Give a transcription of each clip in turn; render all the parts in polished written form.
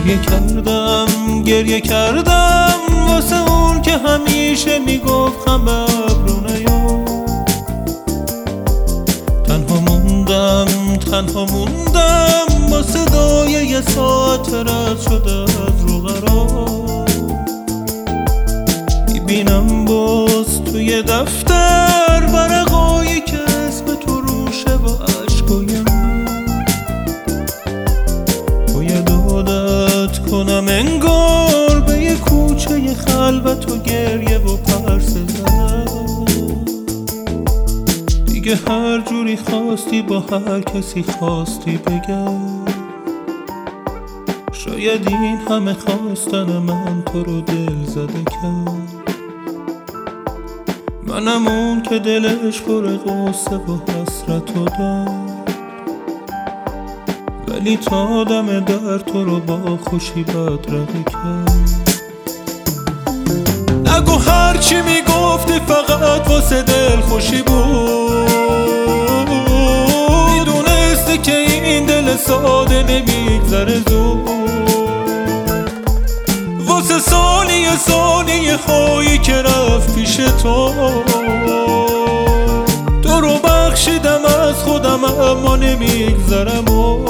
گریه کردم واسه اون که همیشه میگفت خبر رو نیا. تنها موندم با صدای یه ساعت رد شده از رو قرار. میبینم باز توی دفتر ورقایی که اسم تو روشه و عشقای من. باید عادت کنم انگار به یه کوچه خلوت و گریه و پرسه زد. دیگه هر جوری خواستی با هر کسی خواستی بگم. شاید این همه خواستن من تو رو دل زده کرد. منم اون که دلش پر غصه و حسرت و داد. ولی تا دم در تو رو با خوشی بدرقه کرد. نگو هرچی میگفتی فقط واسه دل خوشی بود. میدونستی که این دل ساده نمیگذره زود. واسه ثانیه خواهی که رفت پیش تو رو بخشیدم از خودم اما نمیگذرم.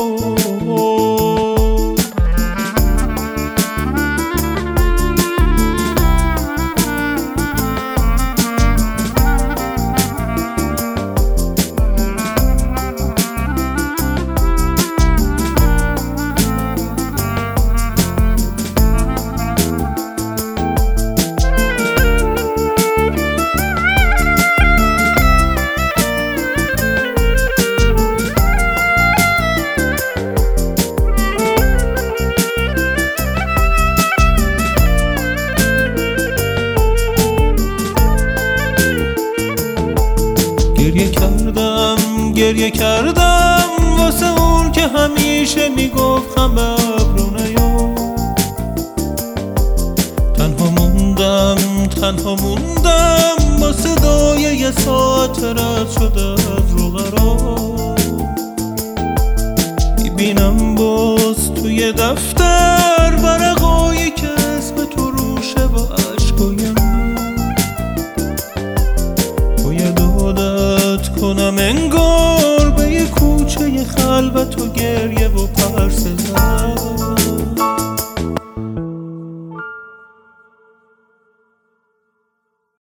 گریه کردم واسه اون که همیشه میگفت خبر رو نیا. تنها موندم با صدای یه ساعت رد شده از رو قرار. میبینم باز توی دفتر